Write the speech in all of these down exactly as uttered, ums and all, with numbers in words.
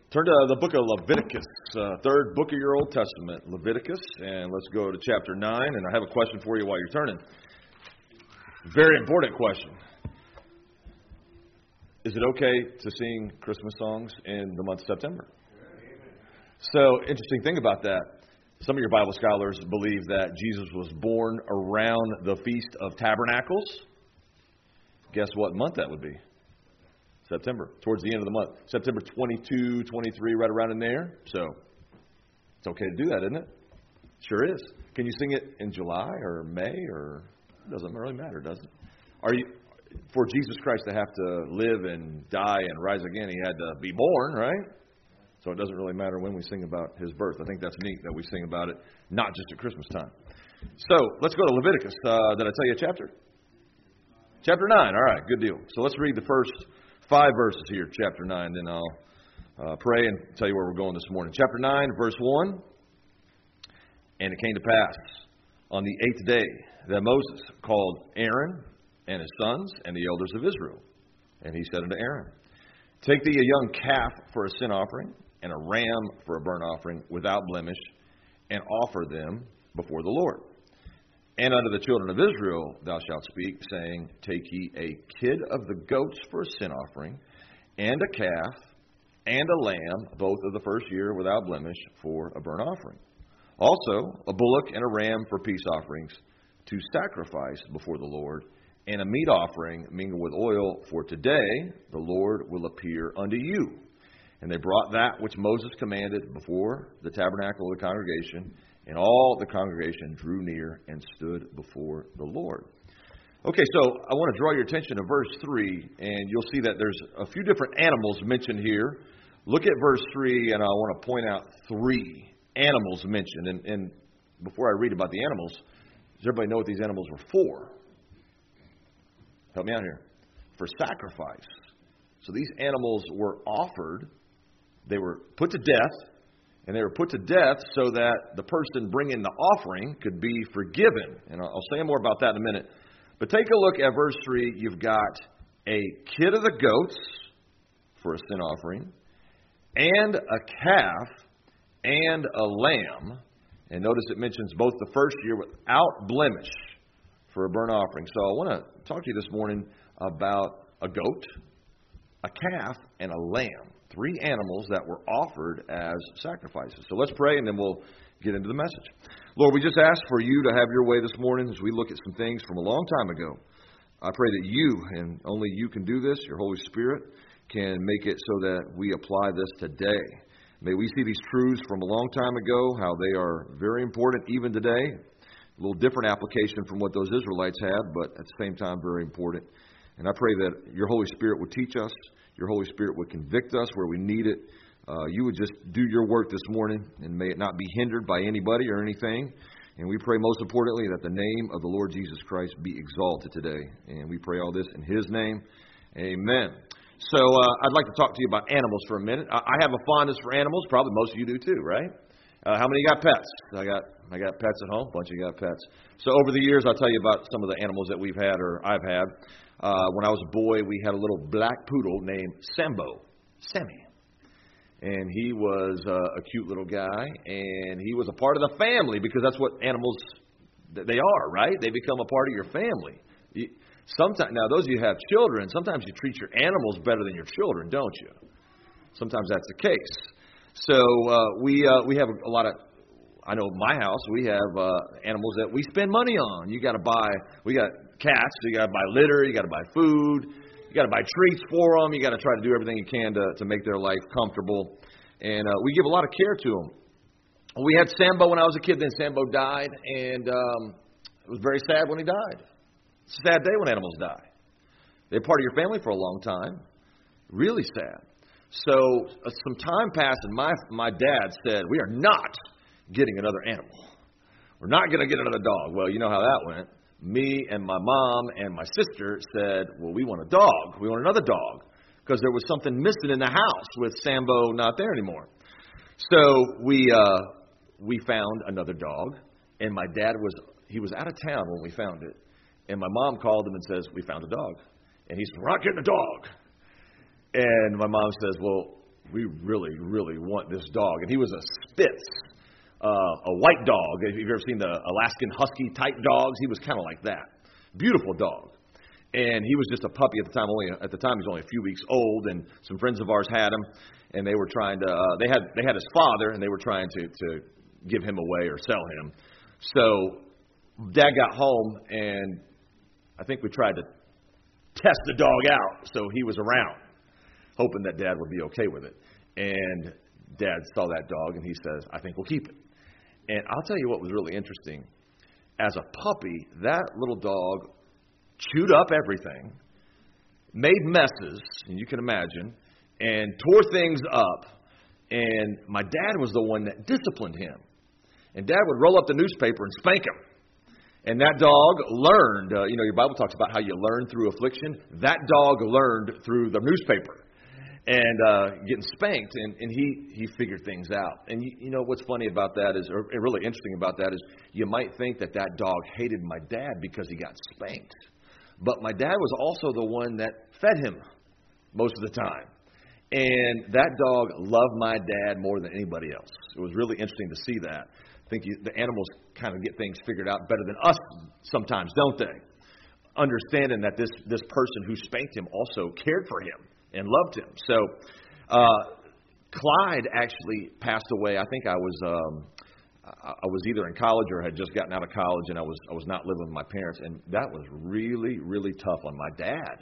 Turn to the book of Leviticus, uh, third book of your Old Testament, Leviticus, and let's go to chapter nine, and I have a question for you while you're turning. Very important question. Is it okay to sing Christmas songs in the month of September? So, interesting thing about that, some of your Bible scholars believe that Jesus was born around the Feast of Tabernacles. Guess what month that would be? September, towards the end of the month. September twenty-second, twenty-third, right around in there. So, it's okay to do that, isn't it? Sure is. Can you sing it in July or May or... It doesn't really matter, does it? Are you... For Jesus Christ to have to live and die and rise again, he had to be born, right? So it doesn't really matter when we sing about his birth. I think that's neat that we sing about it, not just at Christmas time. So let's go to Leviticus. Uh, did I tell you a chapter? Chapter nine. All right, good deal. So let's read the first five verses here, chapter nine, then I'll uh, pray and tell you where we're going this morning. Chapter nine, verse one. And it came to pass on the eighth day that Moses called Aaron and his sons and the elders of Israel. And he said unto Aaron, Take thee a young calf for a sin offering, and a ram for a burnt offering without blemish, and offer them before the Lord. And unto the children of Israel thou shalt speak, saying, Take ye a kid of the goats for a sin offering, and a calf, and a lamb, both of the first year without blemish, for a burnt offering. Also a bullock and a ram for peace offerings, to sacrifice before the Lord, and a meat offering mingled with oil, for today the Lord will appear unto you. And they brought that which Moses commanded before the tabernacle of the congregation, and all the congregation drew near and stood before the Lord. Okay, so I want to draw your attention to verse three, and you'll see that there's a few different animals mentioned here. Look at verse three, and I want to point out three animals mentioned. And, and before I read about the animals, does everybody know what these animals were for? Help me out here. For sacrifice. So these animals were offered. They were put to death. And they were put to death so that the person bringing the offering could be forgiven. And I'll say more about that in a minute. But take a look at verse three. You've got a kid of the goats for a sin offering, and a calf, and a lamb. And notice it mentions both the first year without blemish for a burnt offering. So I want to talk to you this morning about a goat, a calf, and a lamb. Three animals that were offered as sacrifices. So let's pray and then we'll get into the message. Lord, we just ask for you to have your way this morning as we look at some things from a long time ago. I pray that you, and only you can do this, your Holy Spirit, can make it so that we apply this today. May we see these truths from a long time ago, how they are very important even today. A little different application from what those Israelites had, but at the same time very important. And I pray that your Holy Spirit would teach us. Your Holy Spirit would convict us where we need it. Uh, you would just do your work this morning, and may it not be hindered by anybody or anything. And we pray most importantly that the name of the Lord Jesus Christ be exalted today. And we pray all this in his name. Amen. So uh, I'd like to talk to you about animals for a minute. I, I have a fondness for animals. Probably most of you do too, right? Uh, how many got pets? I got I got pets at home. A bunch of you got pets. So over the years, I'll tell you about some of the animals that we've had or I've had. Uh, when I was a boy, we had a little black poodle named Sambo, Sammy. And he was uh, a cute little guy, and he was a part of the family because that's what animals, they are, right? They become a part of your family. You, sometimes, now, those of you who have children, sometimes you treat your animals better than your children, don't you? Sometimes that's the case. So uh, we uh, we have a lot of, I know my house, we have uh, animals that we spend money on. You got to buy, we got cats, so you got to buy litter, you got to buy food, you got to buy treats for them, you got to try to do everything you can to, to make their life comfortable. And uh, we give a lot of care to them. We had Sambo when I was a kid, then Sambo died, and um, it was very sad when he died. It's a sad day when animals die. They're part of your family for a long time. Really sad. So uh, some time passed, and my my dad said, we are not getting another animal. We're not going to get another dog. Well, you know how that went. Me and my mom and my sister said, well, we want a dog. We want another dog because there was something missing in the house with Sambo not there anymore. So we uh, we found another dog, and my dad was, he was out of town when we found it. And my mom called him and says, we found a dog. And he said, we're not getting a dog. And my mom says, well, we really, really want this dog. And he was a Spitz, uh, a white dog. If you've ever seen the Alaskan Husky type dogs, he was kind of like that. Beautiful dog. And he was just a puppy at the time. Only at the time, he was only a few weeks old. And some friends of ours had him, and they were trying to. Uh, they had they had his father, and they were trying to to give him away or sell him. So Dad got home, and I think we tried to test the dog out. So he was around, hoping that Dad would be okay with it. And Dad saw that dog, and he says, "I think we'll keep it." And I'll tell you what was really interesting. As a puppy, that little dog chewed up everything, made messes, and you can imagine, and tore things up. And my dad was the one that disciplined him. And Dad would roll up the newspaper and spank him. And that dog learned, uh, you know, your Bible talks about how you learn through affliction. That dog learned through the newspaper and uh, getting spanked, and, and he, he figured things out. And you, you know what's funny about that is, or really interesting about that is, you might think that that dog hated my dad because he got spanked. But my dad was also the one that fed him most of the time. And that dog loved my dad more than anybody else. It was really interesting to see that. I think you, the animals kind of get things figured out better than us sometimes, don't they? Understanding that this, this person who spanked him also cared for him and loved him. So uh, Clyde actually passed away. I think I was um, I was either in college or had just gotten out of college, and I was I was not living with my parents, and that was really really tough on my dad.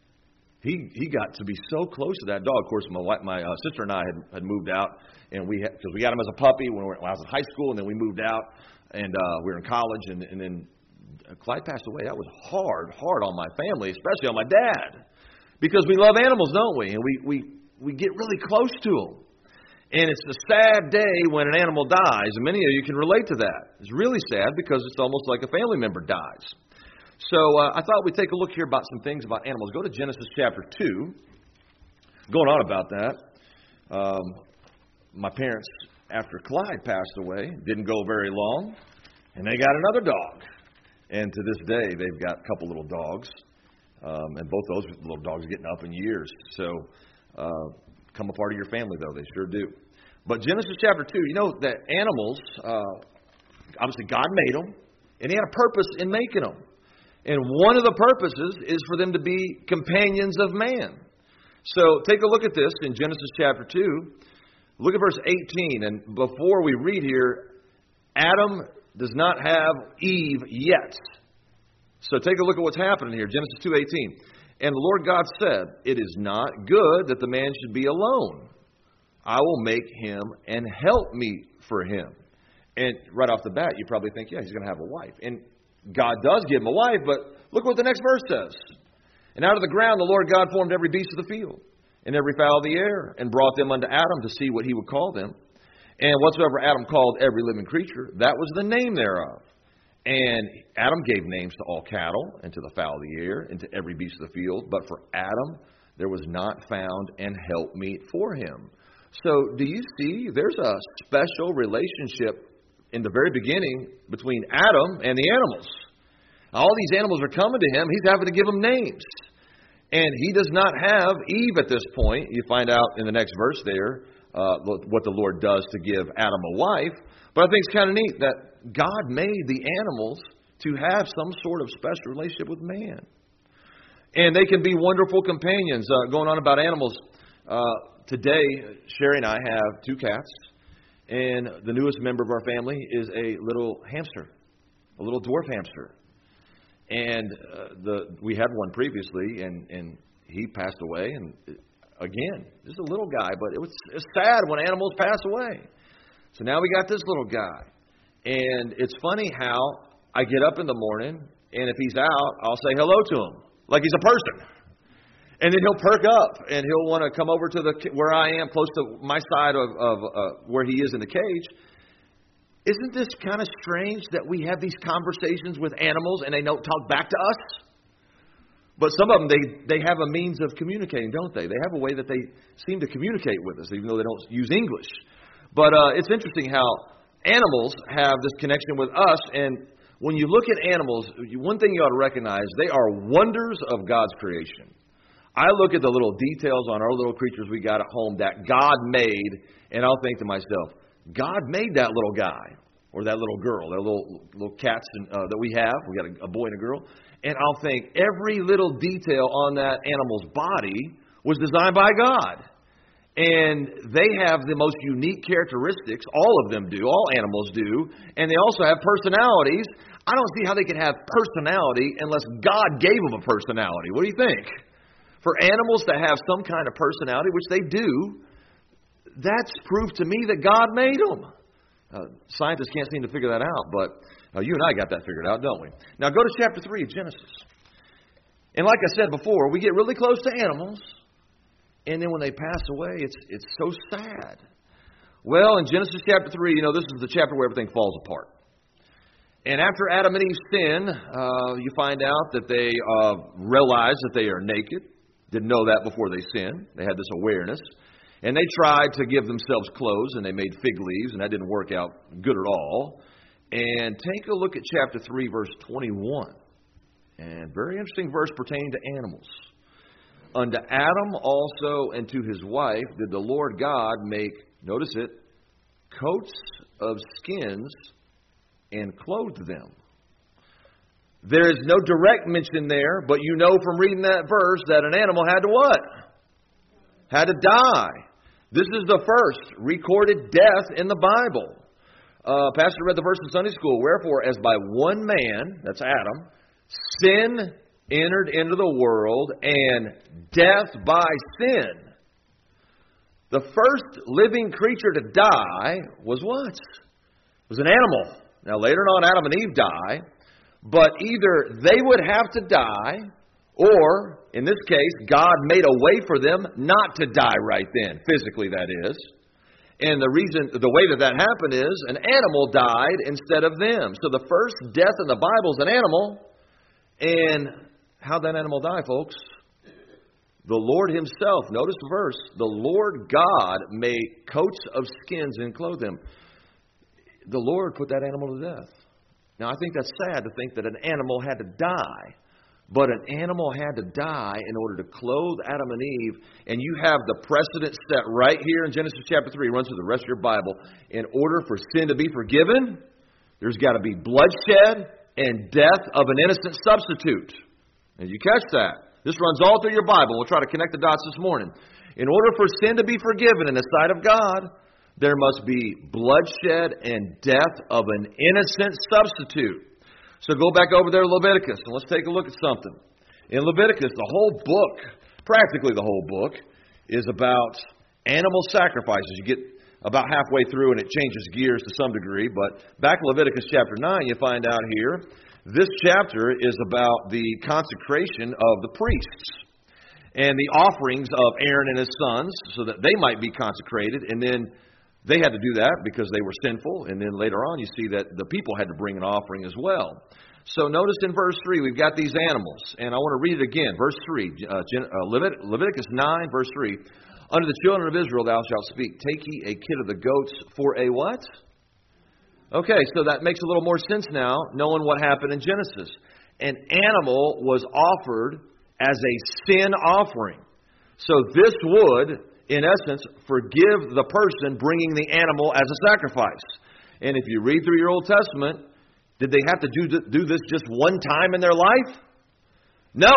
He he got to be so close to that dog. Of course, my my uh, sister and I had, had moved out, and we because we got him as a puppy when, we were, when I was in high school, and then we moved out, and uh, we were in college, and, and then Clyde passed away. That was hard, hard on my family, especially on my dad, because we love animals, don't we? And we we we get really close to them. And it's a sad day when an animal dies, and many of you can relate to that. It's really sad because it's almost like a family member dies. So uh, I thought we'd take a look here about some things about animals. Go to Genesis chapter two. Going on about that, um, my parents, after Clyde passed away, didn't go very long, and they got another dog. And to this day, they've got a couple little dogs, um, and both those little dogs are getting up in years. So uh, become a part of your family, though. They sure do. But Genesis chapter two, you know that animals, uh, obviously God made them, and He had a purpose in making them. And one of the purposes is for them to be companions of man. So take a look at this in Genesis chapter two. Look at verse eighteen. And before we read here, Adam does not have Eve yet. So take a look at what's happening here. Genesis two eighteen. And the Lord God said, "It is not good that the man should be alone. I will make him an helpmeet for him." And right off the bat, you probably think, yeah, he's going to have a wife. And God does give him a wife, but look what the next verse says. "And out of the ground the Lord God formed every beast of the field, and every fowl of the air, and brought them unto Adam to see what he would call them. And whatsoever Adam called every living creature, that was the name thereof. And Adam gave names to all cattle, and to the fowl of the air, and to every beast of the field. But for Adam there was not found an helpmeet for him." So do you see there's a special relationship in the very beginning between Adam and the animals. All these animals are coming to him. He's having to give them names. And he does not have Eve at this point. You find out in the next verse there uh, what the Lord does to give Adam a wife. But I think it's kind of neat that God made the animals to have some sort of special relationship with man. And they can be wonderful companions. Uh, going on about animals, uh, today Sherry and I have two cats. And the newest member of our family is a little hamster, a little dwarf hamster. And uh, the we had one previously, and, and he passed away. And again, just a little guy, but it was it's sad when animals pass away. So now we got this little guy. And it's funny how I get up in the morning, and if he's out, I'll say hello to him, like he's a person. And then he'll perk up, and he'll want to come over to the where I am, close to my side of, of uh, where he is in the cage. Isn't this kind of strange that we have these conversations with animals and they don't talk back to us? But some of them, they, they have a means of communicating, don't they? They have a way that they seem to communicate with us, even though they don't use English. But uh, it's interesting how animals have this connection with us. And when you look at animals, one thing you ought to recognize, they are wonders of God's creation. I look at the little details on our little creatures we got at home that God made, and I'll think to myself, God made that little guy or that little girl, that little little cats and, uh, that we have. We got a, a boy and a girl. And I'll think every little detail on that animal's body was designed by God. And they have the most unique characteristics. All of them do. All animals do. And they also have personalities. I don't see how they could have personality unless God gave them a personality. What do you think? For animals to have some kind of personality, which they do, that's proof to me that God made them. Uh, scientists can't seem to figure that out, but uh, you and I got that figured out, don't we? Now go to chapter three of Genesis. And like I said before, we get really close to animals, and then when they pass away, it's it's so sad. Well, in Genesis chapter three, you know, this is the chapter where everything falls apart. And after Adam and Eve sin, uh, you find out that they uh, realize that they are naked. Didn't know that before they sinned. They had this awareness. And they tried to give themselves clothes, and they made fig leaves, and that didn't work out good at all. And take a look at chapter three, verse twenty-one. And very interesting verse pertaining to animals. Unto Adam also and to his wife did the Lord God make, notice it, coats of skins and clothed them. There is no direct mention there, but you know from reading that verse that an animal had to what? Had to die. This is the first recorded death in the Bible. Uh, Pastor read the verse in Sunday school. Wherefore, as by one man, that's Adam, sin entered into the world, and death by sin. The first living creature to die was what? It was an animal. Now later on, Adam and Eve die. But either they would have to die, or, in this case, God made a way for them not to die right then, physically that is. And the reason, the way that that happened is, an animal died instead of them. So the first death in the Bible is an animal. And how'd that animal die, folks? The Lord himself, notice the verse, the Lord God made coats of skins and clothed them. The Lord put that animal to death. Now, I think that's sad to think that an animal had to die. But an animal had to die in order to clothe Adam and Eve. And you have the precedent set right here in Genesis chapter three. It runs through the rest of your Bible. In order for sin to be forgiven, there's got to be bloodshed and death of an innocent substitute. And you catch that. This runs all through your Bible. We'll try to connect the dots this morning. In order for sin to be forgiven in the sight of God, there must be bloodshed and death of an innocent substitute. So go back over there to Leviticus, and let's take a look at something. In Leviticus, the whole book, practically the whole book, is about animal sacrifices. You get about halfway through, and it changes gears to some degree. But back in Leviticus chapter nine, you find out here, this chapter is about the consecration of the priests and the offerings of Aaron and his sons so that they might be consecrated. And then they had to do that because they were sinful. And then later on, you see that the people had to bring an offering as well. So notice in verse three, we've got these animals. And I want to read it again. Verse three, uh, Levit- Leviticus nine, verse three. Unto the children of Israel thou shalt speak. Take ye a kid of the goats for a what? Okay, so that makes a little more sense now, knowing what happened in Genesis. An animal was offered as a sin offering. So this would, in essence, forgive the person bringing the animal as a sacrifice. And if you read through your Old Testament, did they have to do, do this just one time in their life? No,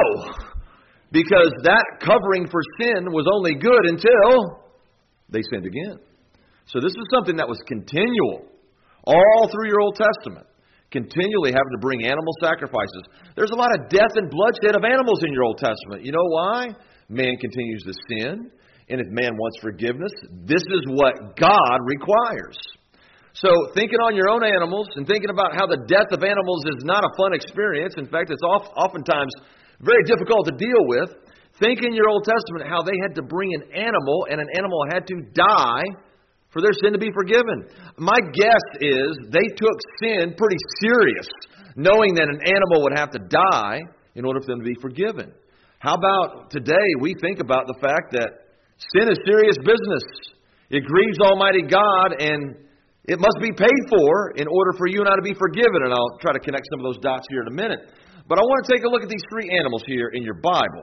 because that covering for sin was only good until they sinned again. So this is something that was continual all through your Old Testament, continually having to bring animal sacrifices. There's a lot of death and bloodshed of animals in your Old Testament. You know why? Man continues to sin. And if man wants forgiveness, this is what God requires. So thinking on your own animals and thinking about how the death of animals is not a fun experience. In fact, it's oftentimes very difficult to deal with. Think in your Old Testament how they had to bring an animal and an animal had to die for their sin to be forgiven. My guess is they took sin pretty serious, knowing that an animal would have to die in order for them to be forgiven. How about today we think about the fact that sin is serious business. It grieves Almighty God, and it must be paid for in order for you and I to be forgiven. And I'll try to connect some of those dots here in a minute. But I want to take a look at these three animals here in your Bible.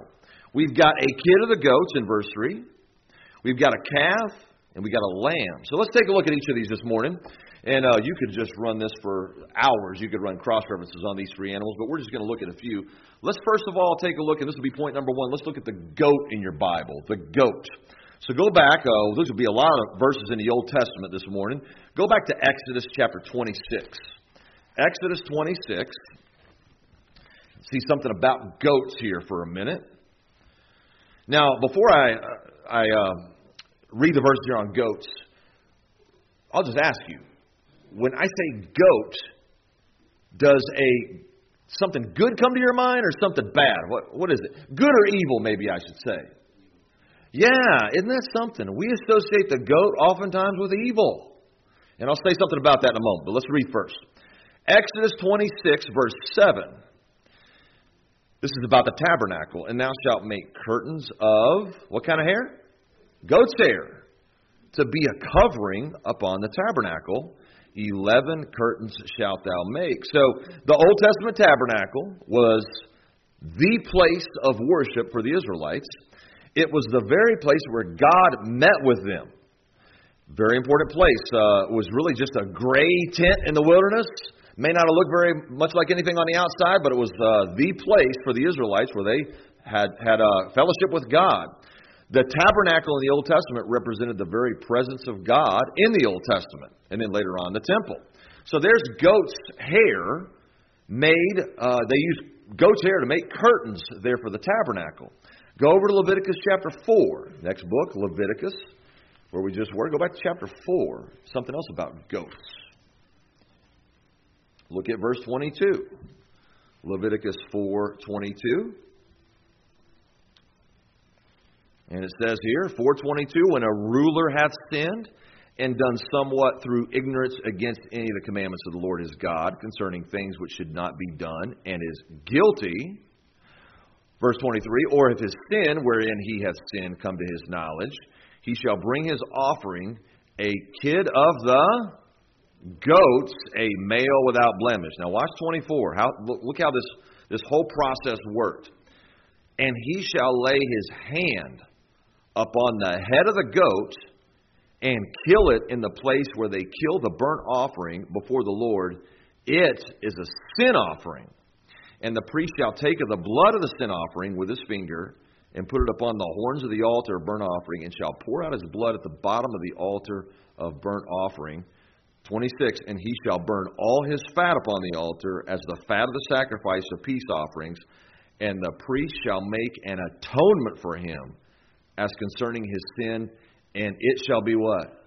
We've got a kid of the goats in verse three. We've got a calf, and we've got a lamb. So let's take a look at each of these this morning. And uh, you could just run this for hours. You could run cross-references on these three animals, but we're just going to look at a few. Let's first of all take a look, and this will be point number one. Let's look at the goat in your Bible, the goat. So go back. Uh, those will be a lot of verses in the Old Testament this morning. Go back to Exodus chapter twenty-six. Exodus twenty-six. See something about goats here for a minute. Now, before I I uh, read the verses here on goats, I'll just ask you, when I say goat, does a something good come to your mind or something bad? What what is it? Good or evil, maybe I should say. Yeah, isn't that something? We associate the goat oftentimes with evil. And I'll say something about that in a moment, but let's read first. Exodus twenty-six, verse seven. This is about the tabernacle. And thou shalt make curtains of, what kind of hair? Goat's hair. To be a covering upon the tabernacle. Eleven curtains shalt thou make. So the Old Testament tabernacle was the place of worship for the Israelites. It was the very place where God met with them. Very important place. Uh, it was really just a gray tent in the wilderness. May not have looked very much like anything on the outside, but it was uh, the place for the Israelites where they had, had uh, fellowship with God. The tabernacle in the Old Testament represented the very presence of God in the Old Testament, and then later on the temple. So there's goat's hair made, uh, they used goat's hair to make curtains there for the tabernacle. Go over to Leviticus chapter four, next book, Leviticus, where we just were. Go back to chapter four, something else about goats. Look at verse twenty-two. Leviticus four twenty-two. And it says here, four twenty-two, when a ruler hath sinned and done somewhat through ignorance against any of the commandments of the Lord his God concerning things which should not be done, and is guilty, verse twenty-three, or if his sin wherein he hath sinned come to his knowledge, he shall bring his offering, a kid of the goats, a male without blemish. Now watch twenty-four. How, look, look how this, this whole process worked. And he shall lay his hand upon the head of the goat and kill it in the place where they kill the burnt offering before the Lord. It is a sin offering. And the priest shall take of the blood of the sin offering with his finger and put it upon the horns of the altar of burnt offering, and shall pour out his blood at the bottom of the altar of burnt offering. twenty-six, and he shall burn all his fat upon the altar as the fat of the sacrifice of peace offerings, and the priest shall make an atonement for him as concerning his sin, and it shall be what?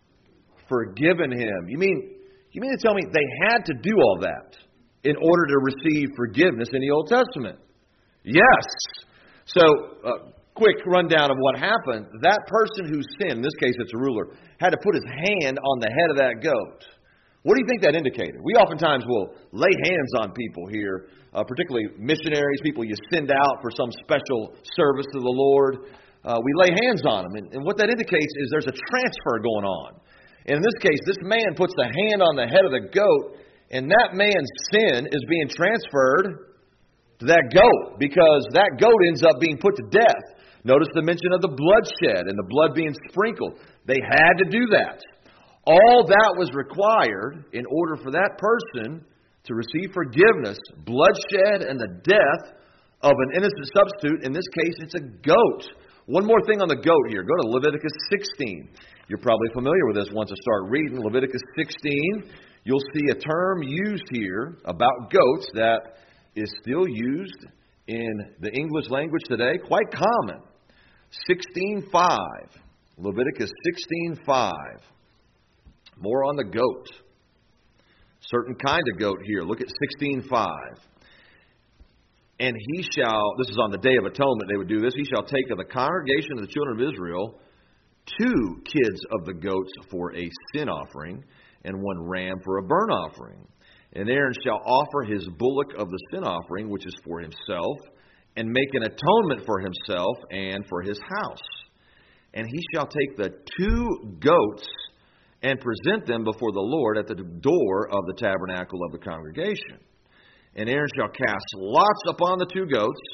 Forgiven him. You mean, you mean to tell me they had to do all that in order to receive forgiveness in the Old Testament? Yes. So, uh, quick rundown of what happened. That person who sinned, in this case it's a ruler, had to put his hand on the head of that goat. What do you think that indicated? We oftentimes will lay hands on people here, uh, particularly missionaries, people you send out for some special service to the Lord. Uh, we lay hands on them. And, and what that indicates is there's a transfer going on. And in this case, this man puts the hand on the head of the goat, and that man's sin is being transferred to that goat, because that goat ends up being put to death. Notice the mention of the bloodshed and the blood being sprinkled. They had to do that. All that was required in order for that person to receive forgiveness, bloodshed and the death of an innocent substitute. In this case, it's a goat. One more thing on the goat here. Go to Leviticus sixteen. You're probably familiar with this once I start reading. Leviticus sixteen, you'll see a term used here about goats that is still used in the English language today, quite common. sixteen five. Leviticus sixteen five. More on the goat. Certain kind of goat here. Look at sixteen five. And he shall, this is on the Day of Atonement they would do this, he shall take of the congregation of the children of Israel two kids of the goats for a sin offering, and one ram for a burnt offering. And Aaron shall offer his bullock of the sin offering, which is for himself, and make an atonement for himself and for his house. And he shall take the two goats and present them before the Lord at the door of the tabernacle of the congregation. And Aaron shall cast lots upon the two goats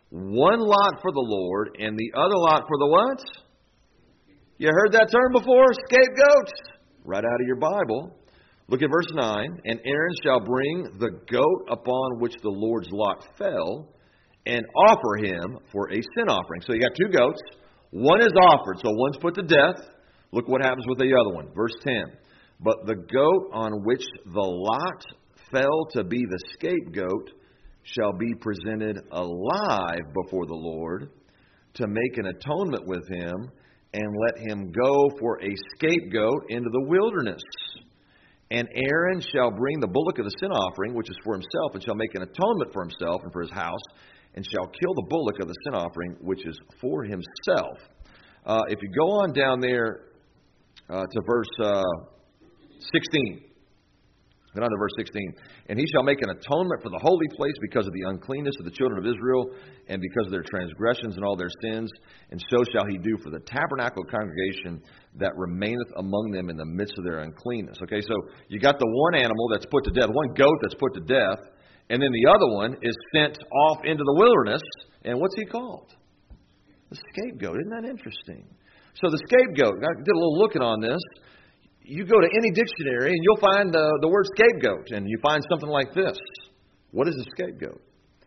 One lot for the Lord, and the other lot for the what? You heard that term before? Scapegoats. Right out of your Bible. Look at verse nine. And Aaron shall bring the goat upon which the Lord's lot fell, and offer him for a sin offering. So you got two goats. One is offered, so one's put to death. Look what happens with the other one. Verse ten. But the goat on which the lot fell to be the scapegoat shall be presented alive before the Lord to make an atonement with him, and let him go for a scapegoat into the wilderness. And Aaron shall bring the bullock of the sin offering, which is for himself, and shall make an atonement for himself and for his house, and shall kill the bullock of the sin offering, which is for himself. Uh, if you go on down there uh, to verse uh, sixteen, go down to verse sixteen. And he shall make an atonement for the holy place because of the uncleanness of the children of Israel, and because of their transgressions and all their sins. And so shall he do for the tabernacle congregation that remaineth among them in the midst of their uncleanness. Okay, so you got the one animal that's put to death, one goat that's put to death, and then the other one is sent off into the wilderness. And what's he called? The scapegoat. Isn't that interesting? So the scapegoat, I did a little looking on this. You go to any dictionary and you'll find the, the word scapegoat, and you find something like this. What is a scapegoat?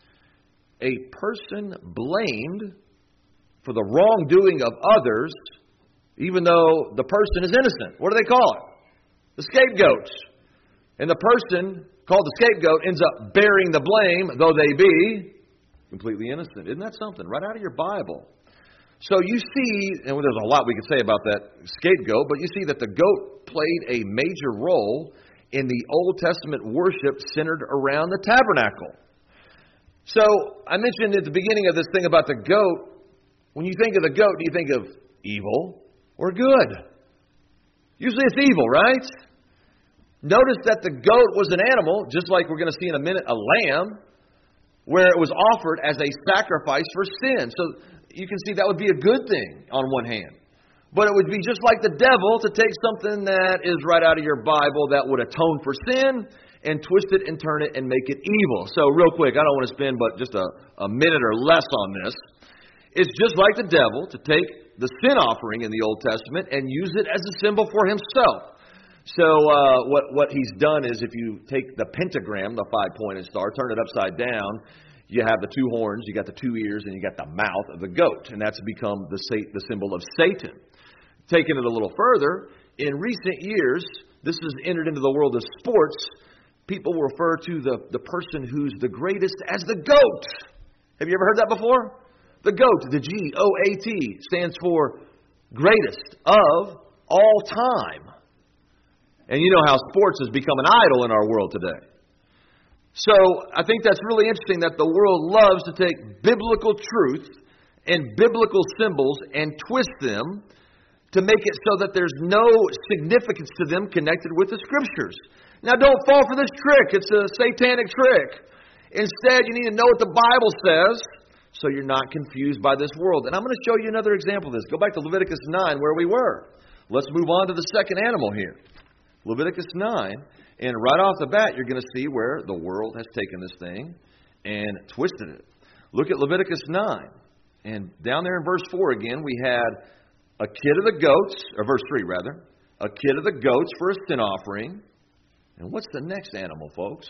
A person blamed for the wrongdoing of others, even though the person is innocent. What do they call it? The scapegoat. And the person called the scapegoat ends up bearing the blame, though they be completely innocent. Isn't that something? Right out of your Bible. So you see, and there's a lot we could say about that scapegoat, but you see that the goat played a major role in the Old Testament worship centered around the tabernacle. So I mentioned at the beginning of this thing about the goat. When you think of the goat, do you think of evil or good? Usually it's evil, right? Notice that the goat was an animal, just like we're going to see in a minute, a lamb, where it was offered as a sacrifice for sin. So you can see that would be a good thing on one hand. But it would be just like the devil to take something that is right out of your Bible that would atone for sin and twist it and turn it and make it evil. So real quick, I don't want to spend but just a, a minute or less on this. It's just like the devil to take the sin offering in the Old Testament and use it as a symbol for himself. So uh, what, what he's done is, if you take the pentagram, the five-pointed star, turn it upside down, you have the two horns, you got the two ears, and you got the mouth of the goat. And that's become the, the symbol of Satan. Taking it a little further, in recent years, this has entered into the world of sports. People refer to the, the person who's the greatest as the GOAT. Have you ever heard that before? The GOAT, the G O A T, stands for greatest of all time. And you know how sports has become an idol in our world today. So I think that's really interesting that the world loves to take biblical truth and biblical symbols and twist them to make it so that there's no significance to them connected with the Scriptures. Now, don't fall for this trick. It's a satanic trick. Instead, you need to know what the Bible says so you're not confused by this world. And I'm going to show you another example of this. Go back to Leviticus nine where we were. Let's move on to the second animal here. Leviticus nine. And right off the bat, you're going to see where the world has taken this thing and twisted it. Look at Leviticus nine. And down there in verse four again, we had a kid of the goats, or verse three rather, a kid of the goats for a sin offering. And what's the next animal, folks?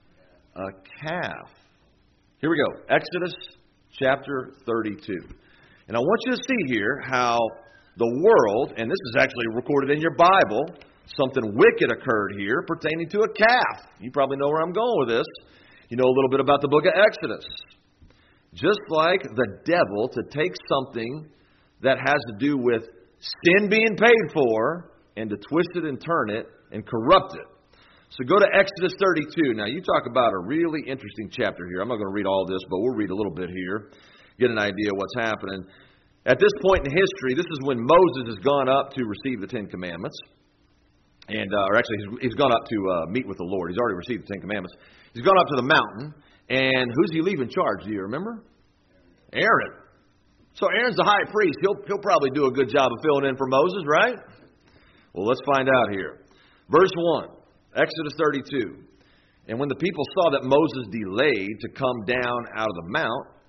A calf. Here we go. Exodus chapter thirty-two. And I want you to see here how the world, and this is actually recorded in your Bible, something wicked occurred here pertaining to a calf. You probably know where I'm going with this. You know a little bit about the book of Exodus. Just like the devil to take something that has to do with sin being paid for and to twist it and turn it and corrupt it. So go to Exodus thirty-two. Now you talk about a really interesting chapter here. I'm not going to read all this, but we'll read a little bit here. Get an idea of what's happening. At this point in history, this is when Moses has gone up to receive the Ten Commandments. And, uh, or actually, he's, he's gone up to uh, meet with the Lord. He's already received the Ten Commandments. He's gone up to the mountain. And who's he leave in charge? Do you remember? Aaron. So Aaron's the high priest. He'll, he'll probably do a good job of filling in for Moses, right? Well, let's find out here. Verse one, Exodus thirty-two. And when the people saw that Moses delayed to come down out of the mount,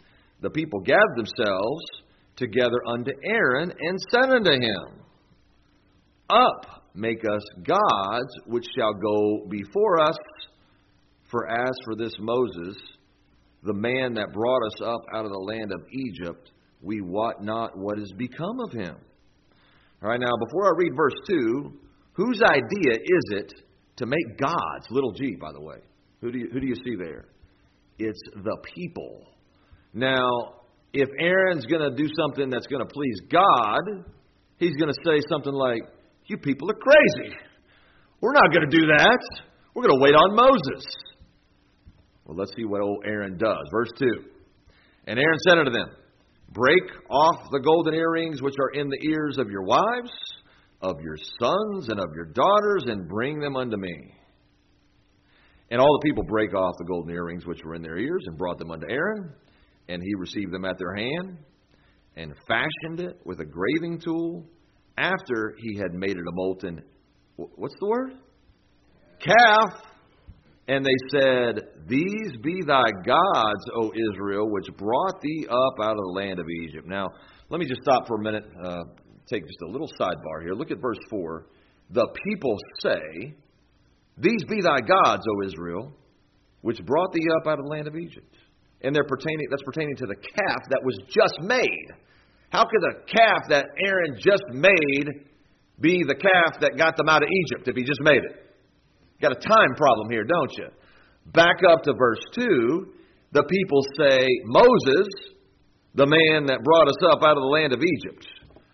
the people gathered themselves together unto Aaron, and said unto him, Up, make us gods, which shall go before us. For as for this Moses, the man that brought us up out of the land of Egypt, we wot not what is become of him. All right, now, before I read verse two, whose idea is it to make gods? Little g, by the way. Who do you, who do you see there? It's the people. Now, if Aaron's going to do something that's going to please God, he's going to say something like, you people are crazy. We're not going to do that. We're going to wait on Moses. Well, let's see what old Aaron does. Verse two. And Aaron said unto them, Break off the golden earrings which are in the ears of your wives, of your sons, and of your daughters, and bring them unto me. And all the people brake off the golden earrings which were in their ears, and brought them unto Aaron. And he received them at their hand, and fashioned it with a graving tool, after he had made it a molten, what's the word? Calf. And they said, These be thy gods, O Israel, which brought thee up out of the land of Egypt. Now, let me just stop for a minute, uh, take just a little sidebar here. Look at verse four. The people say, These be thy gods, O Israel, which brought thee up out of the land of Egypt. And they're pertaining, that's pertaining to the calf that was just made. How could the calf that Aaron just made be the calf that got them out of Egypt if he just made it? Got a time problem here, don't you? Back up to verse two. The people say, Moses, the man that brought us up out of the land of Egypt.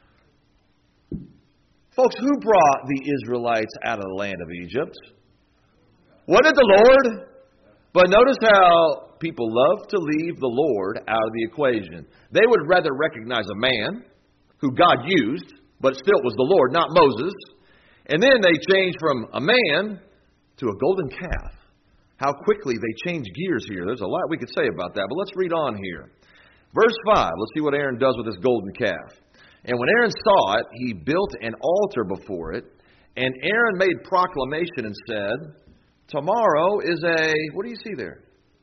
Folks, who brought the Israelites out of the land of Egypt? Wasn't it the Lord? But notice how people love to leave the Lord out of the equation. They would rather recognize a man who God used, but still it was the Lord, not Moses. And then they change from a man to a golden calf. How quickly they change gears here. There's a lot we could say about that, but let's read on here. Verse five, let's see what Aaron does with this golden calf. And when Aaron saw it, he built an altar before it, and Aaron made proclamation and said, Tomorrow is a, what do you see there?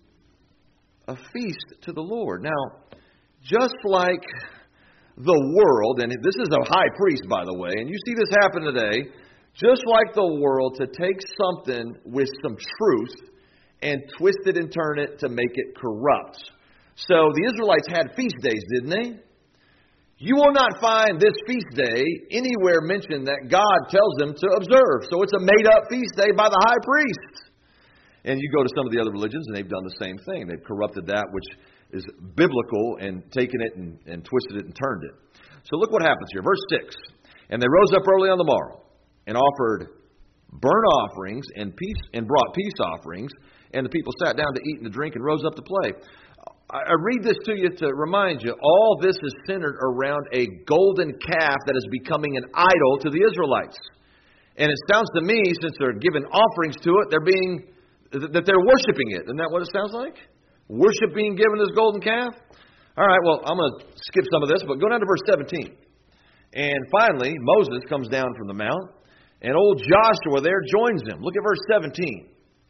A feast to the Lord. Now, just like the world, and this is a high priest, by the way, and you see this happen today, just like the world, to take something with some truth and twist it and turn it to make it corrupt. So the Israelites had feast days, didn't they? You will not find this feast day anywhere mentioned that God tells them to observe. So it's a made-up feast day by the high priest. And you go to some of the other religions, and they've done the same thing. They've corrupted that which is biblical and taken it and, and twisted it and turned it. So look what happens here. Verse six. And they rose up early on the morrow, and offered burnt offerings and peace and brought peace offerings, and the people sat down to eat and to drink and rose up to play. I read this to you to remind you, all this is centered around a golden calf that is becoming an idol to the Israelites. And it sounds to me, since they're giving offerings to it, they're being that they're worshiping it. Isn't that what it sounds like? Worship being given this golden calf? All right, well, I'm going to skip some of this, but go down to verse seventeen. And finally, Moses comes down from the mount, and old Joshua there joins him. Look at verse seventeen.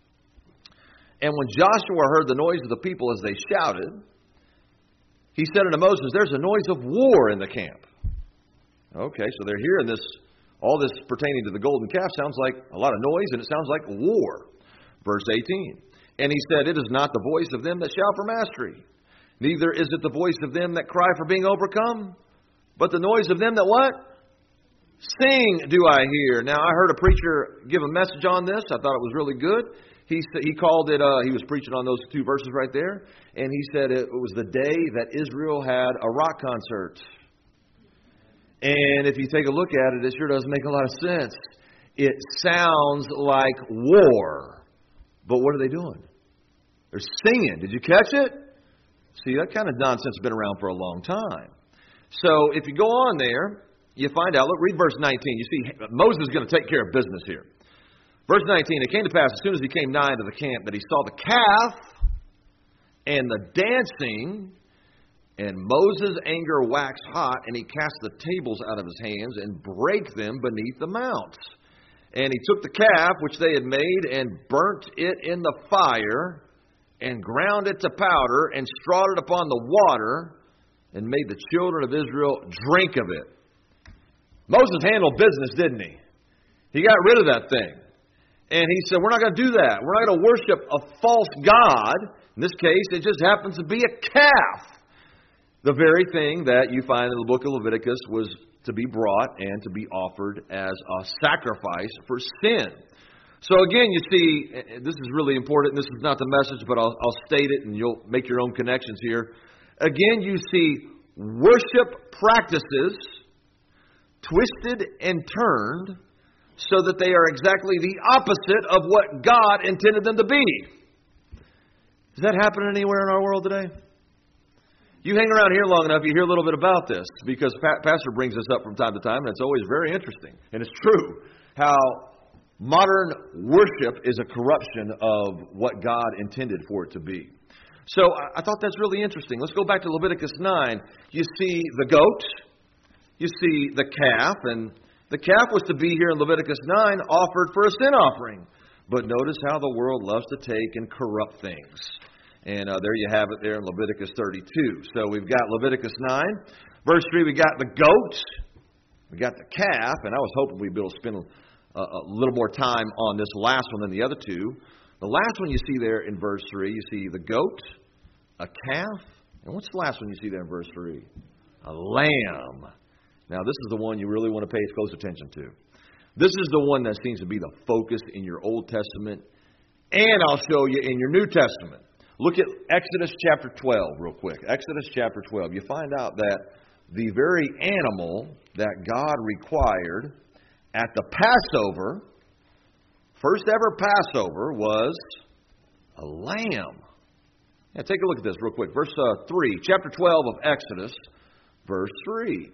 And when Joshua heard the noise of the people as they shouted, he said unto Moses, There's a noise of war in the camp. Okay, so they're hearing this, all this pertaining to the golden calf sounds like a lot of noise, and it sounds like war. Verse eighteen. And he said, It is not the voice of them that shout for mastery, neither is it the voice of them that cry for being overcome, but the noise of them that what? Sing do I hear. Now, I heard a preacher give a message on this. I thought it was really good. He he called it, uh, he was preaching on those two verses right there, and he said it was the day that Israel had a rock concert. And if you take a look at it, it sure doesn't make a lot of sense. It sounds like war. But what are they doing? They're singing. Did you catch it? See, that kind of nonsense has been around for a long time. So if you go on there, you find out, look, read verse nineteen. You see, Moses is going to take care of business here. Verse nineteen, It came to pass as soon as he came nigh to the camp that he saw the calf and the dancing, and Moses' anger waxed hot, and he cast the tables out of his hands and brake them beneath the mount. And he took the calf which they had made and burnt it in the fire, and ground it to powder, and strawed it upon the water, and made the children of Israel drink of it. Moses handled business, didn't he? He got rid of that thing. And he said, we're not going to do that. We're not going to worship a false god. In this case, it just happens to be a calf. The very thing that you find in the book of Leviticus was to be brought and to be offered as a sacrifice for sin. So again, you see, this is really important. This is not the message, but I'll, I'll state it and you'll make your own connections here. Again, you see worship practices twisted and turned so that they are exactly the opposite of what God intended them to be. Does that happen anywhere in our world today? You hang around here long enough, you hear a little bit about this, because pa- Pastor brings this up from time to time, and it's always very interesting. And it's true how modern worship is a corruption of what God intended for it to be. So I, I thought that's really interesting. Let's go back to Leviticus nine. You see the goat, you see the calf, and the calf was to be here in Leviticus nine offered for a sin offering. But notice how the world loves to take and corrupt things. And uh, there you have it there in Leviticus thirty-two. So we've got Leviticus nine. Verse three, we got the goat. We got the calf. And I was hoping we'd be able to spend a, a little more time on this last one than the other two. The last one you see there in verse three, you see the goat, a calf. And what's the last one you see there in verse three? A lamb. Now, this is the one you really want to pay close attention to. This is the one that seems to be the focus in your Old Testament, and I'll show you in your New Testament. Look at Exodus chapter twelve real quick. Exodus chapter twelve. You find out that the very animal that God required at the Passover, first ever Passover, was a lamb. Now, take a look at this real quick. Verse uh, three, chapter twelve of Exodus, verse three.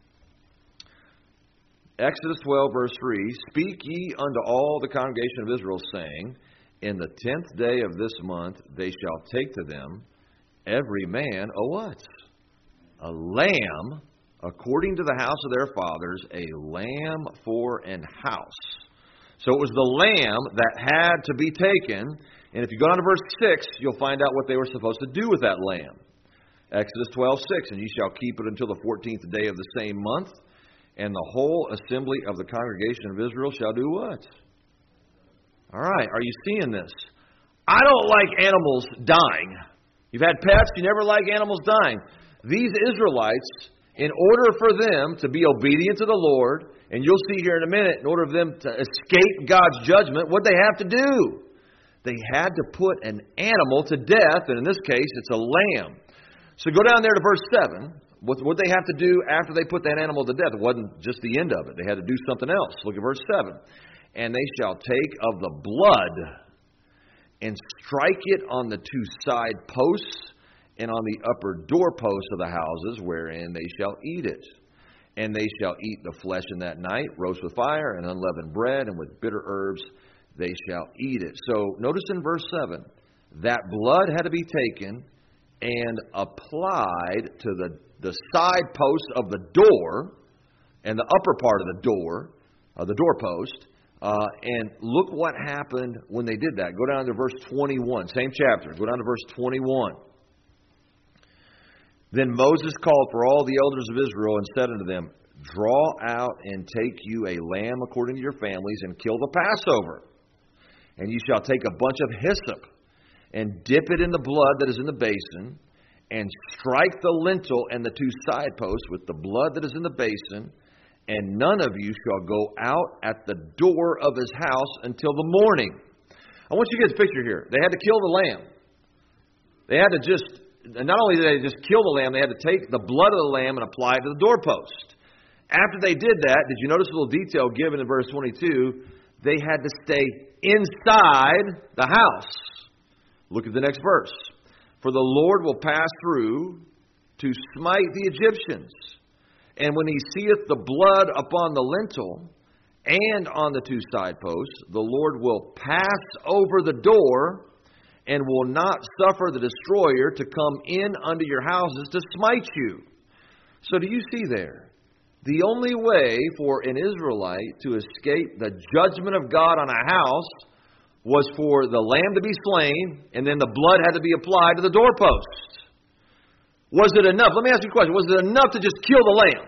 Exodus twelve, verse three, Speak ye unto all the congregation of Israel, saying, In the tenth day of this month they shall take to them every man a what? A lamb, according to the house of their fathers, a lamb for an house. So it was the lamb that had to be taken. And if you go down to verse six, you'll find out what they were supposed to do with that lamb. Exodus twelve, six, And ye shall keep it until the fourteenth day of the same month, and the whole assembly of the congregation of Israel shall do what? All right, are you seeing this? I don't like animals dying. You've had pets, you never like animals dying. These Israelites, in order for them to be obedient to the Lord, and you'll see here in a minute, in order for them to escape God's judgment, what they have to do? They had to put an animal to death, and in this case, it's a lamb. So go down there to verse seven. What would they have to do after they put that animal to death? It wasn't just the end of it. They had to do something else. Look at verse seven. And they shall take of the blood and strike it on the two side posts and on the upper doorposts of the houses, wherein they shall eat it. And they shall eat the flesh in that night, roast with fire and unleavened bread, and with bitter herbs they shall eat it. So notice in verse seven, that blood had to be taken and applied to the, the side post of the door and the upper part of the door, uh, the doorpost. Uh, and look what happened when they did that. Go down to verse twenty-one, same chapter. Go down to verse twenty-one. Then Moses called for all the elders of Israel and said unto them, Draw out and take you a lamb according to your families, and kill the Passover. And you shall take a bunch of hyssop, and dip it in the blood that is in the basin, and strike the lintel and the two side posts with the blood that is in the basin, and none of you shall go out at the door of his house until the morning. I want you to get this picture here. They had to kill the lamb. They had to just, not only did they just kill the lamb, they had to take the blood of the lamb and apply it to the doorpost. After they did that, did you notice a little detail given in verse twenty-two? They had to stay inside the house. Look at the next verse. For the Lord will pass through to smite the Egyptians. And when he seeth the blood upon the lintel and on the two side posts, the Lord will pass over the door and will not suffer the destroyer to come in unto your houses to smite you. So do you see there? The only way for an Israelite to escape the judgment of God on a house was for the lamb to be slain, and then the blood had to be applied to the doorpost. Was it enough? Let me ask you a question. Was it enough to just kill the lamb?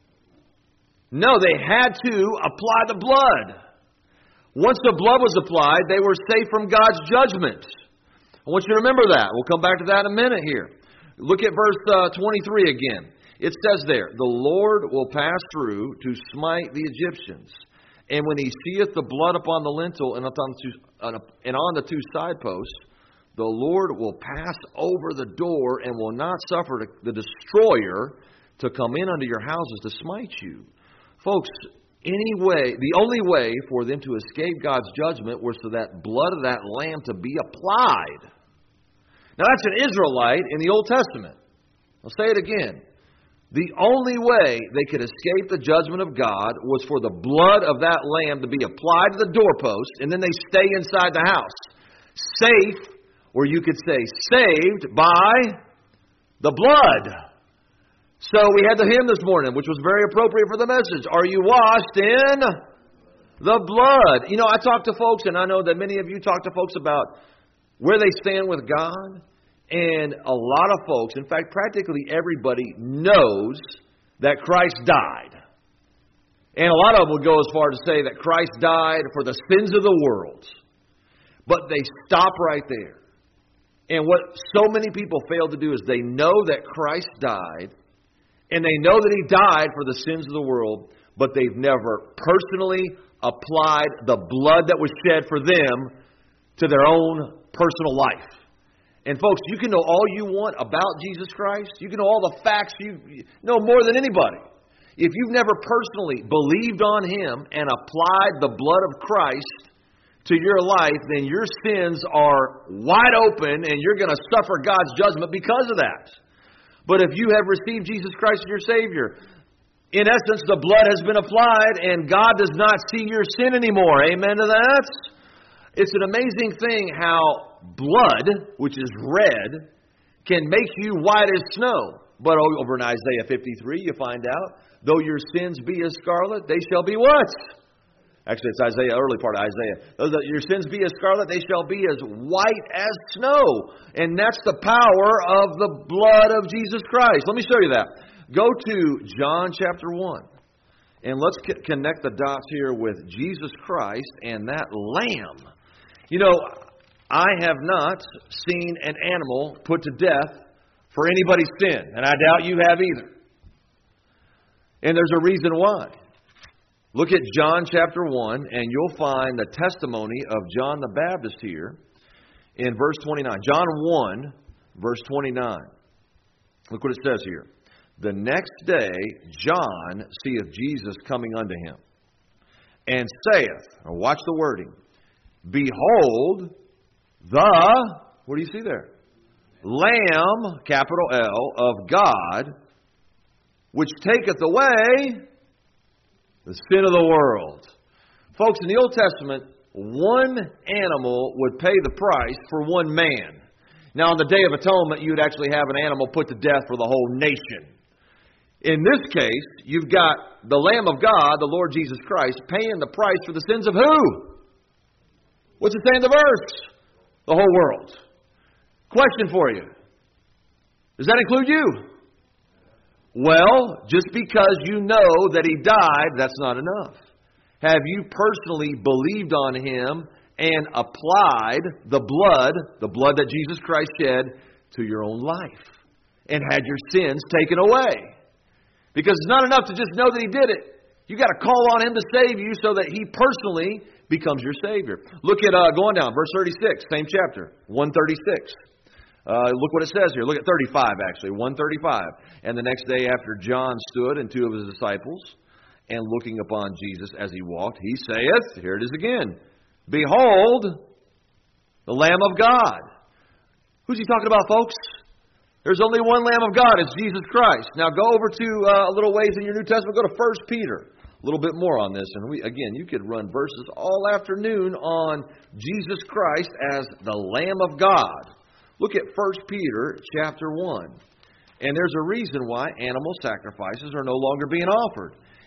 No, they had to apply the blood. Once the blood was applied, they were safe from God's judgment. I want you to remember that. We'll come back to that in a minute here. Look at verse uh, twenty-three again. It says there, the Lord will pass through to smite the Egyptians. And when he seeth the blood upon the lintel and upon the two, uh, and on the two side posts, the Lord will pass over the door and will not suffer the destroyer to come in unto your houses to smite you. Folks, any way, the only way for them to escape God's judgment was for that blood of that lamb to be applied. Now that's an Israelite in the Old Testament. I'll say it again. The only way they could escape the judgment of God was for the blood of that lamb to be applied to the doorpost, and then they stay inside the house. Safe, or you could say saved by the blood. So we had the hymn this morning, which was very appropriate for the message. Are you washed in the blood? You know, I talk to folks, and I know that many of you talk to folks about where they stand with God. And a lot of folks, in fact, practically everybody knows that Christ died. And a lot of them would go as far to say that Christ died for the sins of the world. But they stop right there. And what so many people fail to do is they know that Christ died, and they know that He died for the sins of the world, but they've never personally applied the blood that was shed for them to their own personal life. And folks, you can know all you want about Jesus Christ. You can know all the facts. You know more than anybody. If you've never personally believed on Him and applied the blood of Christ to your life, then your sins are wide open and you're going to suffer God's judgment because of that. But if you have received Jesus Christ as your Savior, in essence, the blood has been applied and God does not see your sin anymore. Amen to that? It's an amazing thing how blood, which is red, can make you white as snow. But over in Isaiah fifty-three, you find out, though your sins be as scarlet, they shall be what? Actually, it's Isaiah, early part of Isaiah. Though your sins be as scarlet, they shall be as white as snow. And that's the power of the blood of Jesus Christ. Let me show you that. Go to John chapter one. And let's connect the dots here with Jesus Christ and that lamb. You know, I have not seen an animal put to death for anybody's sin. And I doubt you have either. And there's a reason why. Look at John chapter one, and you'll find the testimony of John the Baptist here in verse twenty-nine. John one, verse twenty-nine. Look what it says here. The next day John seeth Jesus coming unto him, and saith, or watch the wording, Behold, the, what do you see there? Lamb, capital L, of God, which taketh away the sin of the world. Folks, in the Old Testament, one animal would pay the price for one man. Now, on the Day of Atonement, you would actually have an animal put to death for the whole nation. In this case, you've got the Lamb of God, the Lord Jesus Christ, paying the price for the sins of who? What's it say in the verse? The whole world. Question for you. Does that include you? Well, just because you know that He died, that's not enough. Have you personally believed on Him and applied the blood, the blood that Jesus Christ shed, to your own life? And had your sins taken away? Because it's not enough to just know that He did it. You've got to call on Him to save you so that He personally becomes your Savior. Look at, uh, going down, verse thirty-six, same chapter, one thirty-six. Uh, look what it says here. Look at thirty-five, actually, one thirty-five. And the next day after John stood and two of his disciples, and looking upon Jesus as He walked, He saith, here it is again, Behold, the Lamb of God. Who's He talking about, folks? There's only one Lamb of God. It's Jesus Christ. Now go over to uh, a little ways in your New Testament. Go to First Peter. A little bit more on this. And we again, you could run verses all afternoon on Jesus Christ as the Lamb of God. Look at First Peter chapter one. And there's a reason why animal sacrifices are no longer being offered.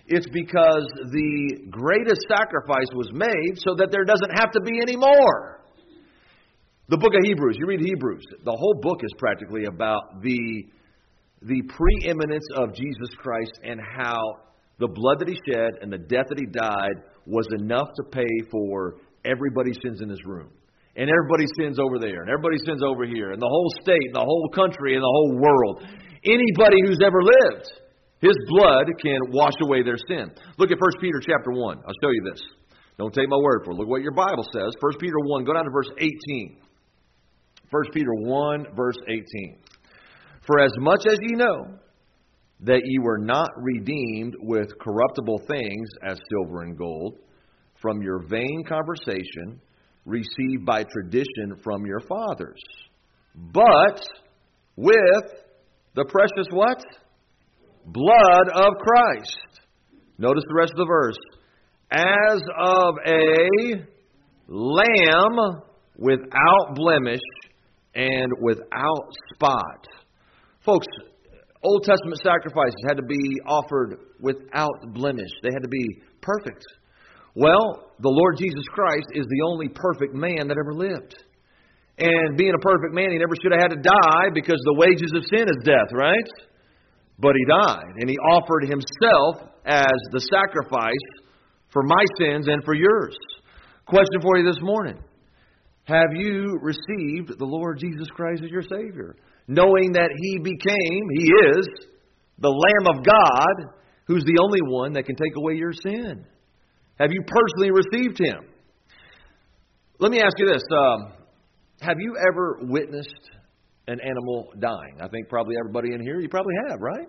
It's because the greatest sacrifice was made so that there doesn't have to be any more. The book of Hebrews, you read Hebrews, the whole book is practically about the, the preeminence of Jesus Christ and how the blood that He shed and the death that He died was enough to pay for everybody's sins in this room. And everybody's sins over there, and everybody's sins over here, and the whole state, and the whole country, and the whole world. Anybody who's ever lived, His blood can wash away their sin. Look at First Peter chapter one. I'll show you this. Don't take my word for it. Look what your Bible says. First Peter one, go down to verse eighteen. First Peter one, verse eighteen. For as much as ye know that ye were not redeemed with corruptible things as silver and gold, from your vain conversation received by tradition from your fathers, but with the precious what? Blood of Christ. Notice the rest of the verse. As of a lamb without blemish and without spot. Folks, Old Testament sacrifices had to be offered without blemish. They had to be perfect. Well, the Lord Jesus Christ is the only perfect man that ever lived. And being a perfect man, He never should have had to die because the wages of sin is death, right? But He died, and He offered Himself as the sacrifice for my sins and for yours. Question for you this morning. Have you received the Lord Jesus Christ as your Savior? Knowing that He became, He is, the Lamb of God, who's the only one that can take away your sin. Have you personally received Him? Let me ask you this. Um, have you ever witnessed an animal dying? I think probably everybody in here, you probably have, right?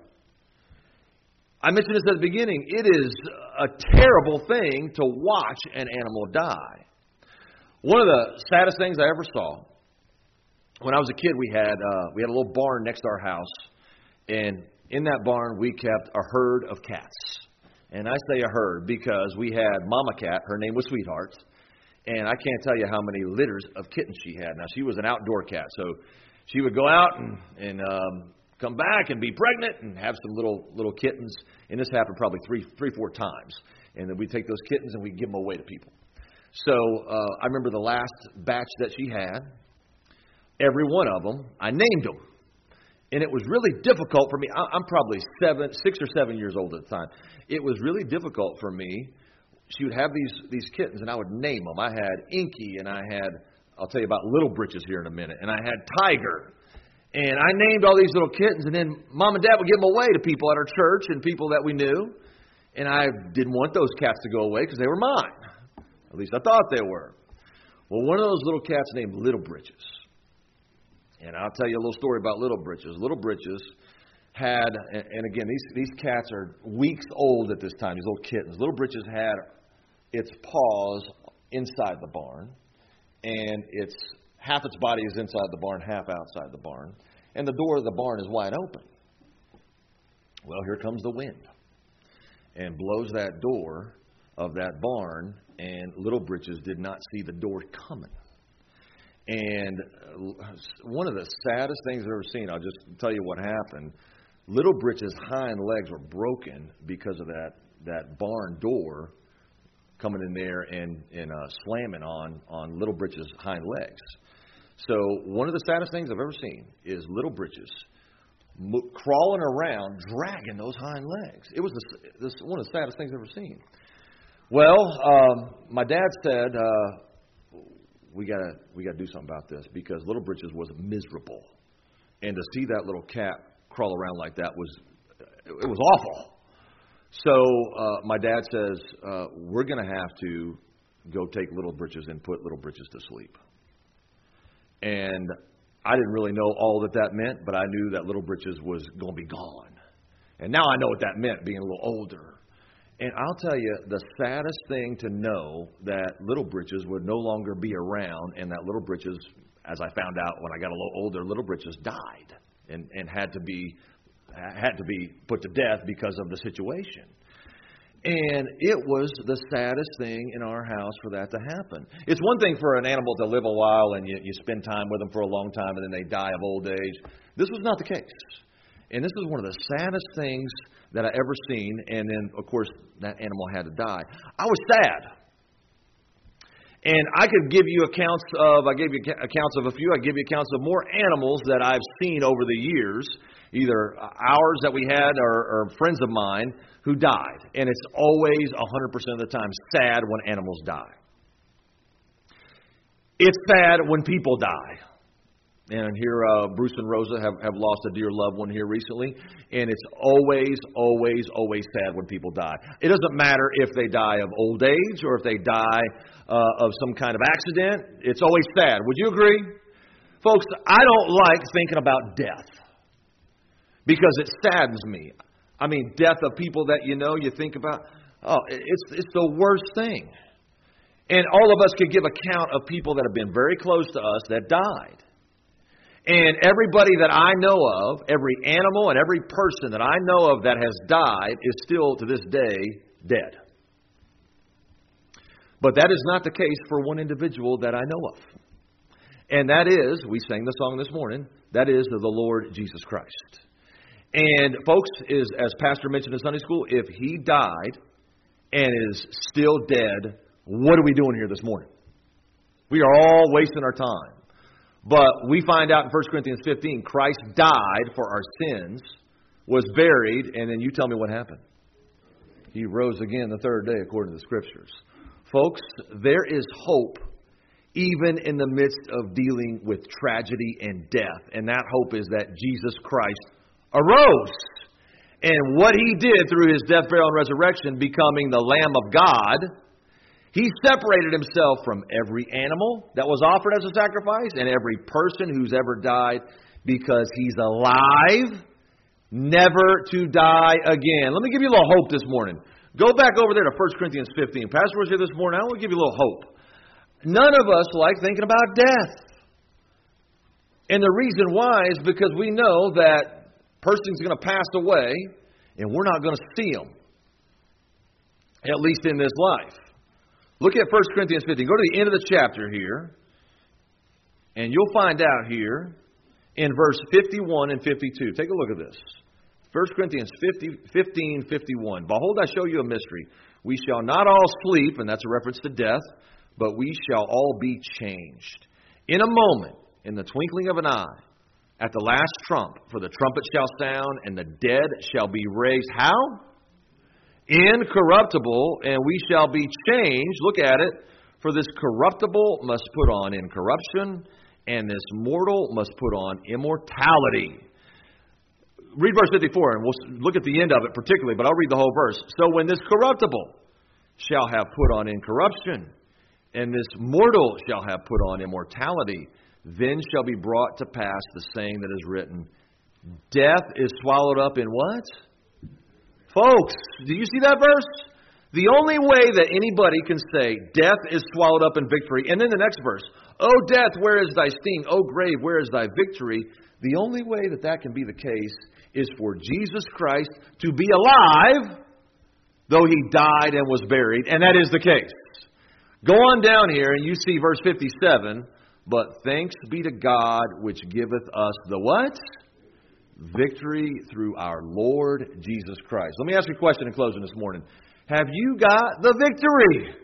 I mentioned this at the beginning. It is a terrible thing to watch an animal die. One of the saddest things I ever saw, when I was a kid, we had uh, we had a little barn next to our house, and in that barn we kept a herd of cats. And I say a herd because we had Mama Cat, her name was Sweetheart, and I can't tell you how many litters of kittens she had. Now, she was an outdoor cat, so she would go out and, and um, come back and be pregnant and have some little little kittens, and this happened probably three, three, four times. And then we'd take those kittens and we'd give them away to people. So uh, I remember the last batch that she had, every one of them, I named them. And it was really difficult for me. I'm probably seven, six or seven years old at the time. It was really difficult for me. She would have these these kittens, and I would name them. I had Inky, and I had, I'll tell you about Little Britches here in a minute, and I had Tiger. And I named all these little kittens, and then Mom and Dad would give them away to people at our church and people that we knew. And I didn't want those cats to go away because they were mine. At least I thought they were. Well, one of those little cats named Little Britches. And I'll tell you a little story about Little Britches. Little Britches had, and again, these, these cats are weeks old at this time, these little kittens. Little Britches had its paws inside the barn, and its half its body is inside the barn, half outside the barn, and the door of the barn is wide open. Well, here comes the wind, and blows that door of that barn, and Little Britches did not see the door coming. And one of the saddest things I've ever seen, I'll just tell you what happened. Little Britches' hind legs were broken because of that, that barn door coming in there and, and uh, slamming on, on Little Britches' hind legs. So one of the saddest things I've ever seen is Little Britches mo- crawling around, dragging those hind legs. It was the, this, one of the saddest things I've ever seen. Well, um, my dad said, uh, we gotta we gotta do something about this because Little Britches was miserable, and to see that little cat crawl around like that was it was awful. So uh, my dad says uh, we're gonna have to go take Little Britches and put Little Britches to sleep. And I didn't really know all that that meant, but I knew that Little Britches was going to be gone. And now I know what that meant, being a little older. And I'll tell you, the saddest thing to know that Little Britches would no longer be around, and that Little Britches, as I found out when I got a little older, Little Britches died and, and had to be had to be put to death because of the situation. And it was the saddest thing in our house for that to happen. It's one thing for an animal to live a while and you, you spend time with them for a long time and then they die of old age. This was not the case. And this is one of the saddest things that I ever seen. And then, of course, that animal had to die. I was sad. And I could give you accounts of, I gave you accounts of a few, I give you accounts of more animals that I've seen over the years, either ours that we had or, or friends of mine who died. And it's always one hundred percent of the time sad when animals die. It's sad when people die. And here, uh, Bruce and Rosa have, have lost a dear loved one here recently. And it's always, always, always sad when people die. It doesn't matter if they die of old age or if they die uh, of some kind of accident. It's always sad. Would you agree? Folks, I don't like thinking about death because it saddens me. I mean, death of people that you know, you think about, oh, it's it's the worst thing. And all of us could give account of people that have been very close to us that died. And everybody that I know of, every animal and every person that I know of that has died is still to this day dead. But that is not the case for one individual that I know of. And that is, we sang the song this morning, that is the Lord Jesus Christ. And folks, is as Pastor mentioned in Sunday school, if he died and is still dead, what are we doing here this morning? We are all wasting our time. But we find out in First Corinthians fifteen, Christ died for our sins, was buried, and then you tell me what happened. He rose again the third day according to the Scriptures. Folks, there is hope even in the midst of dealing with tragedy and death. And that hope is that Jesus Christ arose. And what he did through his death, burial, and resurrection, becoming the Lamb of God, he separated himself from every animal that was offered as a sacrifice and every person who's ever died because he's alive, never to die again. Let me give you a little hope this morning. Go back over there to First Corinthians fifteen. Pastor was here this morning. I want to give you a little hope. None of us like thinking about death. And the reason why is because we know that person's going to pass away and we're not going to see them, at least in this life. Look at First Corinthians fifteen. Go to the end of the chapter here, and you'll find out here in verse fifty-one and fifty-two. Take a look at this. First Corinthians fifteen, fifty-one. Behold, I show you a mystery. We shall not all sleep, and that's a reference to death, but we shall all be changed. In a moment, in the twinkling of an eye, at the last trump, for the trumpet shall sound, and the dead shall be raised. How? Incorruptible, and we shall be changed. Look at it. For this corruptible must put on incorruption, and this mortal must put on immortality. Read verse fifty-four, and we'll look at the end of it particularly, but I'll read the whole verse. So when this corruptible shall have put on incorruption, and this mortal shall have put on immortality, then shall be brought to pass the saying that is written, death is swallowed up in what? Folks, do you see that verse? The only way that anybody can say death is swallowed up in victory, and then the next verse, O death, where is thy sting? O grave, where is thy victory? The only way that that can be the case is for Jesus Christ to be alive, though he died and was buried, and that is the case. Go on down here and you see verse fifty-seven, but thanks be to God which giveth us the what? Victory through our Lord Jesus Christ. Let me ask you a question in closing this morning. Have you got the victory?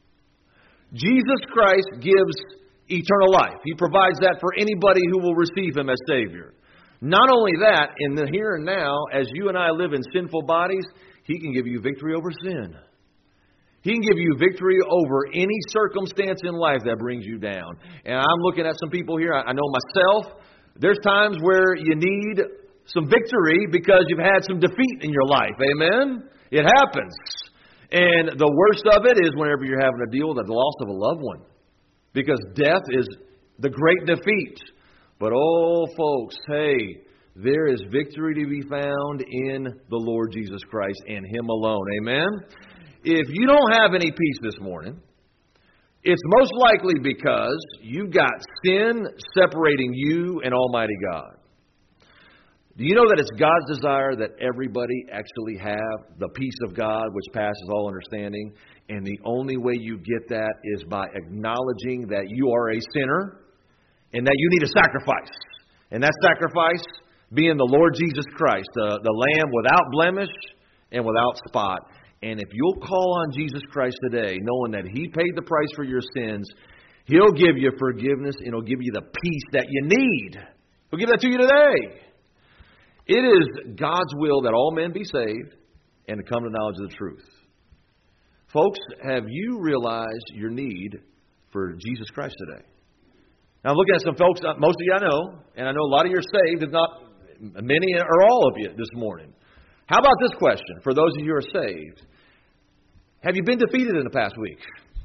Jesus Christ gives eternal life. He provides that for anybody who will receive him as Savior. Not only that, in the here and now, as you and I live in sinful bodies, he can give you victory over sin. He can give you victory over any circumstance in life that brings you down. And I'm looking at some people here. I know myself. There's times where you need some victory because you've had some defeat in your life. Amen? It happens. And the worst of it is whenever you're having to deal with the loss of a loved one. Because death is the great defeat. But oh, folks, hey, there is victory to be found in the Lord Jesus Christ and him alone. Amen? If you don't have any peace this morning, it's most likely because you've got sin separating you and Almighty God. Do you know that it's God's desire that everybody actually have the peace of God which passes all understanding? And the only way you get that is by acknowledging that you are a sinner and that you need a sacrifice. And that sacrifice, being the Lord Jesus Christ, the, the Lamb without blemish and without spot. And if you'll call on Jesus Christ today, knowing that He paid the price for your sins, He'll give you forgiveness and He'll give you the peace that you need. He'll give that to you today. It is God's will that all men be saved and to come to knowledge of the truth. Folks, have you realized your need for Jesus Christ today? Now, I'm looking at some folks, most of you I know, and I know a lot of you are saved, if not many or all of you this morning. How about this question for those of you who are saved? Have you been defeated in the past week?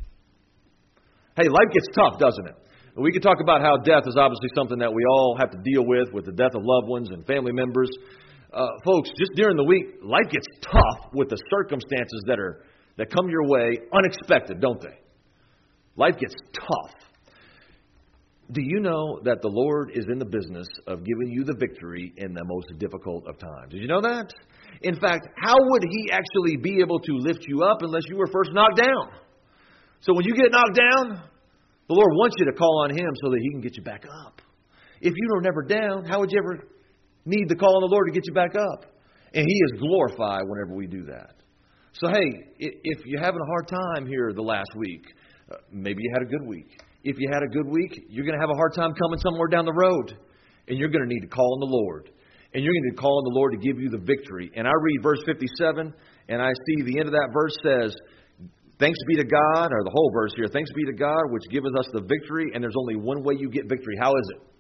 Hey, life gets tough, doesn't it? We could talk about how death is obviously something that we all have to deal with, with the death of loved ones and family members. Uh, folks, just during the week, life gets tough with the circumstances that are that come your way unexpected, don't they? Life gets tough. Do you know that the Lord is in the business of giving you the victory in the most difficult of times? Did you know that? In fact, how would He actually be able to lift you up unless you were first knocked down? So when you get knocked down, the Lord wants you to call on Him so that He can get you back up. If you were never down, how would you ever need to call on the Lord to get you back up? And He is glorified whenever we do that. So hey, if you're having a hard time here the last week, uh, maybe you had a good week. If you had a good week, you're going to have a hard time coming somewhere down the road. And you're going to need to call on the Lord. And you're going to need to call on the Lord to give you the victory. And I read verse fifty-seven, and I see the end of that verse says, thanks be to God, or the whole verse here, thanks be to God, which giveth us the victory. And there's only one way you get victory. How is it?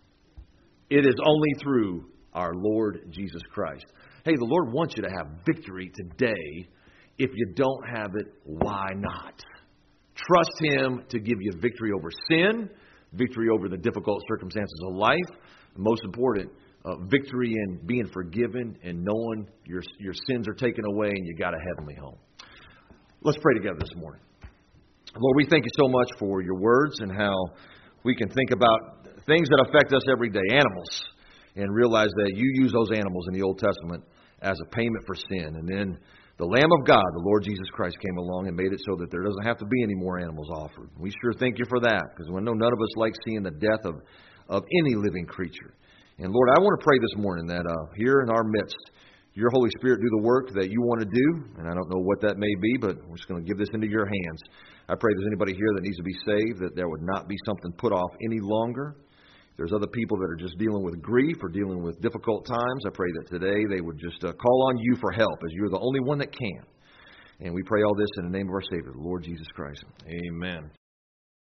It is only through our Lord Jesus Christ. Hey, the Lord wants you to have victory today. If you don't have it, why not? Trust Him to give you victory over sin, victory over the difficult circumstances of life, and most important, uh, victory in being forgiven and knowing your your sins are taken away and you got a heavenly home. Let's pray together this morning. Lord, we thank You so much for Your words and how we can think about things that affect us every day, animals, and realize that You use those animals in the Old Testament as a payment for sin. And then the Lamb of God, the Lord Jesus Christ, came along and made it so that there doesn't have to be any more animals offered. We sure thank You for that, because we know none of us like seeing the death of, of any living creature. And Lord, I want to pray this morning that uh, here in our midst, Your Holy Spirit do the work that You want to do. And I don't know what that may be, but we're just going to give this into Your hands. I pray if there's anybody here that needs to be saved, that there would not be something put off any longer. There's other people that are just dealing with grief or dealing with difficult times. I pray that today they would just uh, call on You for help, as You're the only one that can. And we pray all this in the name of our Savior, the Lord Jesus Christ. Amen.